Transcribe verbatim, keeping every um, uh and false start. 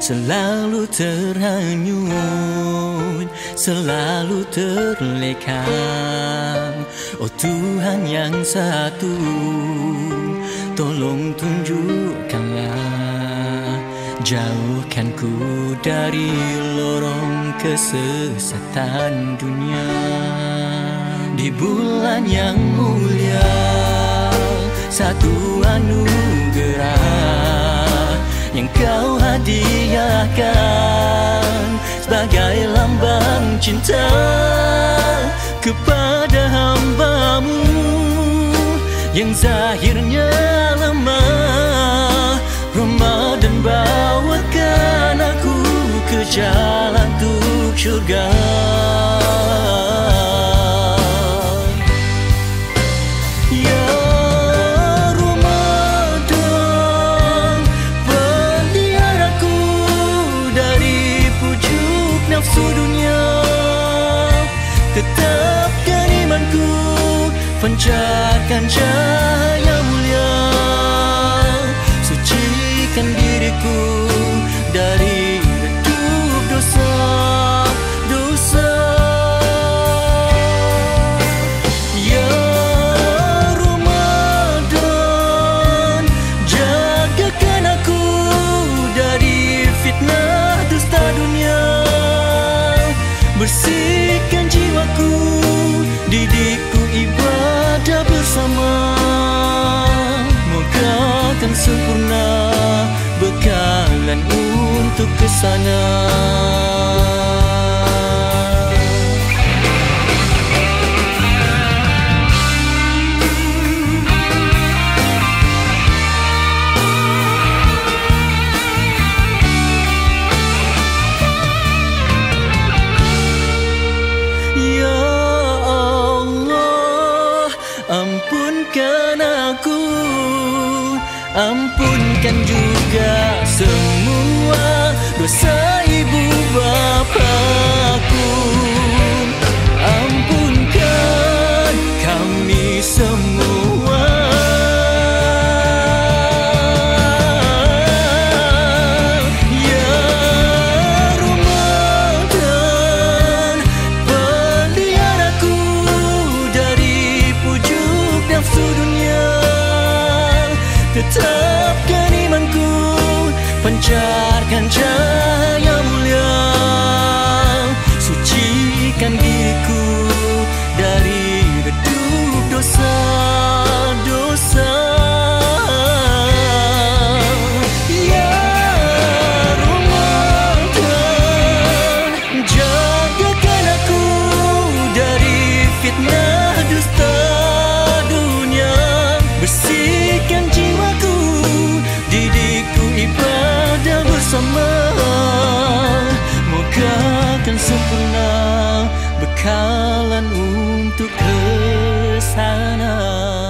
selalu terhanyut, selalu terleka. Oh Tuhan yang satu, tolong tunjukkanlah, jauhkanku dari lorong kesesatan dunia. Di bulan yang mulia, satu anugerah yang kau hadiahkan sebagai lambang cinta kepada hamba-Mu yang zahirnya lemah. Ramadan bawakan aku ke jalan untuk syurga. Nafsu dunia, tetapkan imanku, pancarkan cahaya mulia, sucikan diriku dari redup dosa, dosa. Ya Ramadan, jagakan aku dari fitnah dusta dunia. Bersihkan jiwaku, didikku ibadah bersama. Moga akan sempurna bekalan untuk kesana. Ampunkan aku, ampunkan juga semua dosa ibu bapaku. Ampunkan kami semua. Ya Ramadan, pelihara aku dari pujuk nafsu dunia, tetapkan imanku, pancarkan cahaya mulia, sucikan diriku dari redup dosa, dosa. Ya Ramadan, jagakan aku dari fitnah dusta dunia. Bersihkan jiwaku, didikku ibadah bersama. Moga akan sempurna bekalan untuk kesana.